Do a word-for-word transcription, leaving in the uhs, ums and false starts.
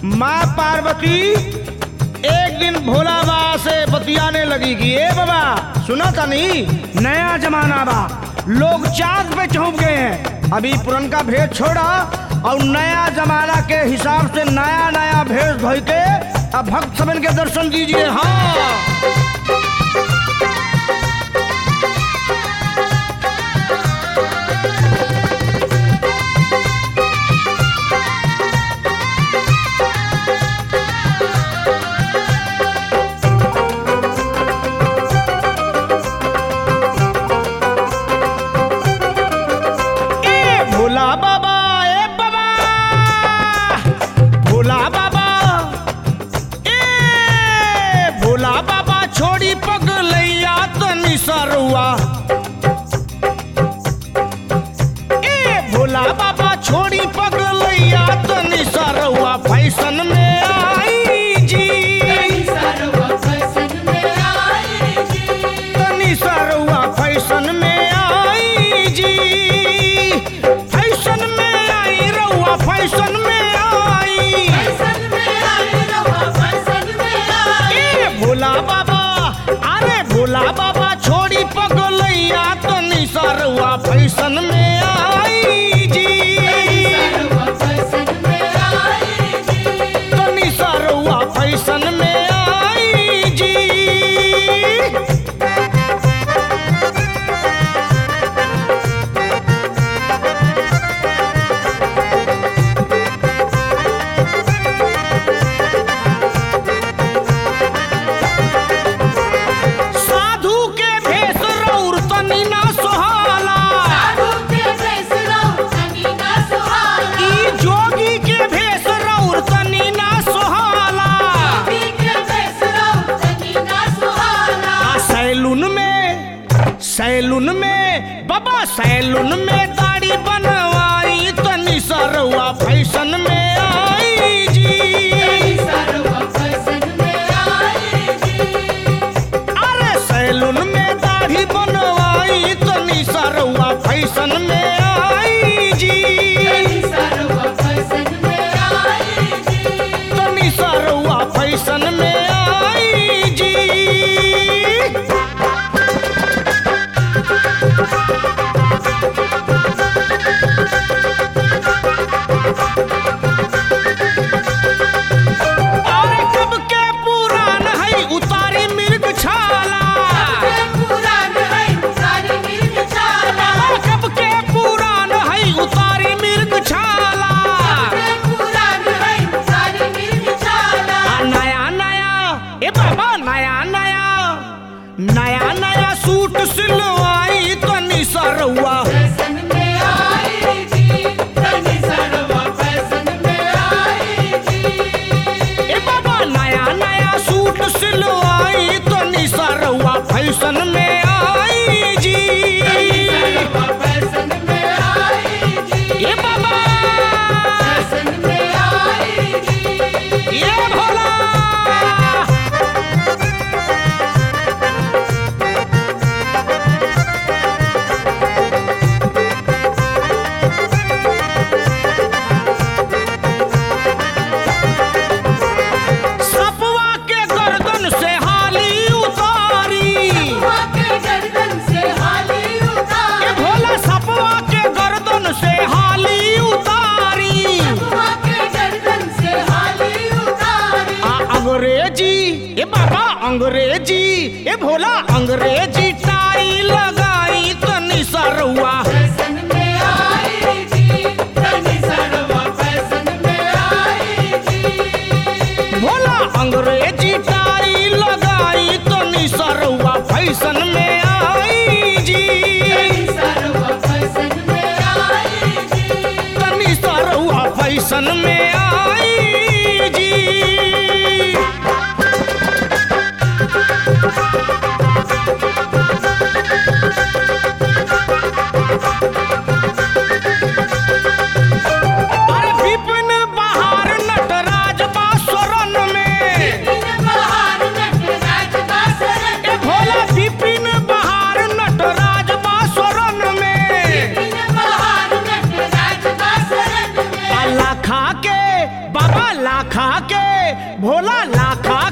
माँ पार्वती एक दिन भोला बाबा से बतियाने लगी कि ए बाबा सुना था नहीं, नया जमाना बा, लोग चाँद पे चौंक गए हैं। अभी पुरनका भेष छोड़ा और नया जमाना के हिसाब से नया नया भेष धोई के अब भक्त सबन के दर्शन दीजिए। हाँ सरुआ ए भोला बाबा छोड़ी पगलैया तनी सरुआ फैशन में आई जी, तनी सरुआ फैशन में आई जी, तनी सरुआ फैशन में आई जी, फैशन में आई रउआ फैशन में आई, फैशन में आई रउआ फैशन में आई। ए भोला बाबा अरे भोला बाबा छोड़ी पगलैया तनी सरुआ फैशन में आई जी, तनी सरुआ फैशन में आई जी। सैलून में बाबा सैलून में दाढ़ी बनवाई तनी सरुआ फैशन में आई जी, तनी सरुआ फैशन में आई जी। अरे सैलून में दाढ़ी बनवाई तनी सरुआ फैशन में आई जी, तनी सरुआ फैशन में आई जी, तनी सरुआ फैशन में आई जी। नया नया सूट सिलवाई तनी सरुआ फैशन में आई जी, तनी सरुआ फैशन में आई जी। ए बाबा नया नया सूट सिलवाई तनी सरुआ फैशन में आई जी, तनी सरुआ फैशन में आई जी। ए बाबा फैशन में आई जी। ये भोला अंग्रेजी ए भोला अंग्रेजी टाई लगाई तनी सरुआ फैशन में आई जी, तनी सरुआ फैशन में आई जी। भोला अंग्रेजी टाई लगाई तनी सरुआ फैशन में आई जी, तनी सरुआ फैशन में आई जी, तनी सरुआ फैशन में आई जी। अरे विपिन बहार नटराज बासुरन में, विपिन बहार नटराज बासुरन में, भोला विपिन भोला लाखा के भोला लाखा